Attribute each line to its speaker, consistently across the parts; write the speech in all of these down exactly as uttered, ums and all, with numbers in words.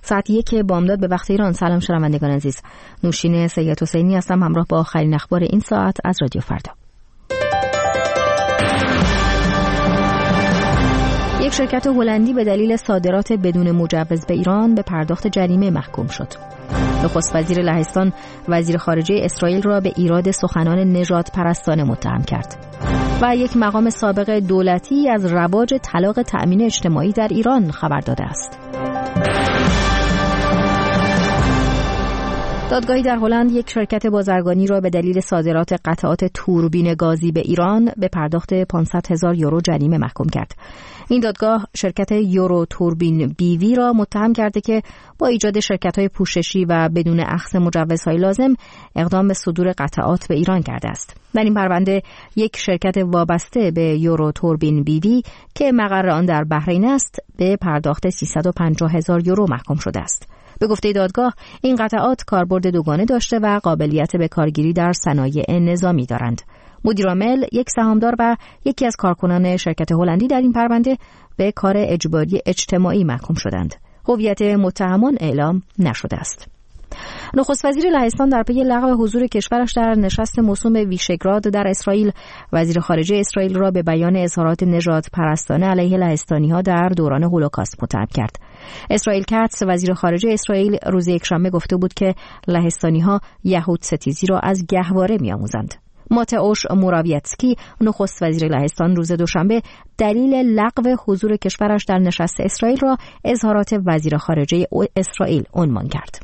Speaker 1: ساعت یک بامداد به وقت ایران. سلام شنوندگان عزیز، نوشین سید حسینی هستم همراه با آخرین اخبار این ساعت از رادیو فردا. یک شرکت هلندی به دلیل صادرات بدون مجوز به ایران به پرداخت جریمه محکوم شد. نخست وزیر لهستان وزیر خارجه اسرائیل را به ایراد سخنان نژاد پرستانه متهم کرد. و یک مقام سابق دولتی از رواج طلاق تأمین اجتماعی در ایران خبر داده است. دادگاهی در هلند یک شرکت بازرگانی را به دلیل صادرات قطعات توربین گازی به ایران به پرداخت پانصد هزار یورو جریمه محکوم کرد. این دادگاه شرکت یورو توربین بیوی را متهم کرده که با ایجاد شرکت‌های پوششی و بدون اخذ مجوزهای لازم اقدام به صدور قطعات به ایران کرده است. در این پرونده یک شرکت وابسته به یورو توربین بیوی که مقر آن در بحرین است به پرداخت سیصد و پنجاه هزار یورو محکوم شده است. به گفته دادگاه این قطعات کاربرد دوگانه داشته و قابلیت به کارگیری در صنایع نظامی دارند. مدیرعامل، یک سهامدار و یکی از کارکنان شرکت هلندی در این پرونده به کار اجباری اجتماعی محکوم شدند. هویت متهمان اعلام نشده است. نخست وزیر لهستان در پی لغو حضور کشورش در نشست موسوم ویشگراد در اسرائیل، وزیر خارجه اسرائیل را به بیان اظهارات نژاد پرستانه علیه لهستانی‌ها در دوران هولوکاست متهم کرد. اسرائیل کاتس وزیر خارجه اسرائیل روز یکشنبه گفته بود که لهستانی‌ها یهود ستیزی را از گهواره می‌آموزند. ماتئوش موراویتسکی نخست وزیر لهستان روز دوشنبه دلیل لغو حضور کشورش در نشست اسرائیل را اظهارات وزیر خارجه اسرائیل عنوان کرد.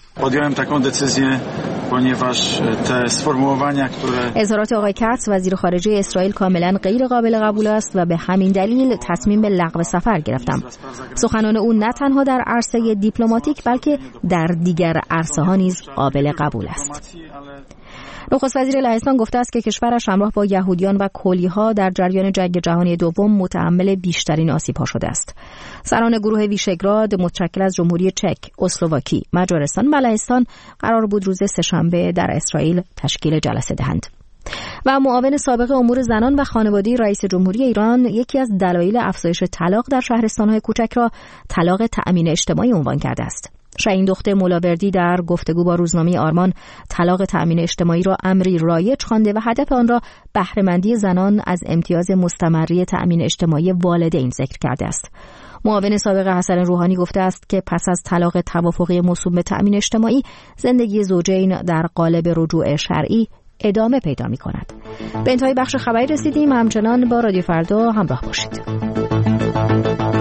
Speaker 1: اظهارات آقای کاتس وزیر خارجه اسرائیل کاملا غیر قابل قبول است و به همین دلیل تصمیم به لغو سفر گرفتم. سخنان او نه تنها در عرصه دیپلماتیک بلکه در دیگر عرصه ها نیز قابل قبول است. نخست وزیر لهستان گفته است که کشورش همراه با یهودیان و کلی‌ها در جریان جنگ جهانی دوم متحمل بیشترین آسیب‌ها شده است. سران گروه ویشگراد متشکل از جمهوری چک، اسلواکی، مجارستان و لهستان قرار بود روز سه‌شنبه در اسرائیل تشکیل جلسه دهند. و معاون سابق امور زنان و خانواده رئیس جمهوری ایران یکی از دلایل افزایش طلاق در شهرستان‌های کوچک را طلاق تأمین اجتماعی عنوان کرده است. شاهین دختر مولاوردی در گفتگو با روزنامه آرمان طلاق تأمین اجتماعی را امری رایج خوانده و هدف آن را بهره‌مندی زنان از امتیاز مستمری تأمین اجتماعی والدین ذکر کرده است. معاون سابق حسن روحانی گفته است که پس از طلاق توافقی موسوم به تأمین اجتماعی زندگی زوجین در قالب رجوع شرعی ادامه پیدا می‌کند. به انتهای بخش خبری رسیدیم، همچنان با رادیو فردا همراه باشید.